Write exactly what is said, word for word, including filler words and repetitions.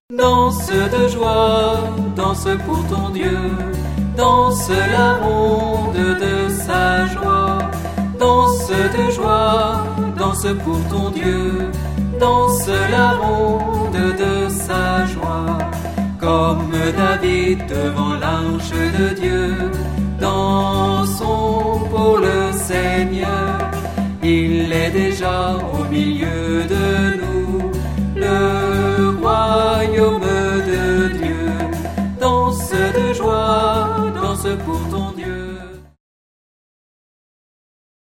Danse de joie, danse pour ton Dieu, danse la ronde de sa joie. Danse de joie, danse pour ton Dieu, danse la ronde de sa joie. Comme David devant l'arche de Dieu, dansons pour le Seigneur. Il est déjà au milieu de nous, le royaume de Dieu. Danse de joie, danse pour ton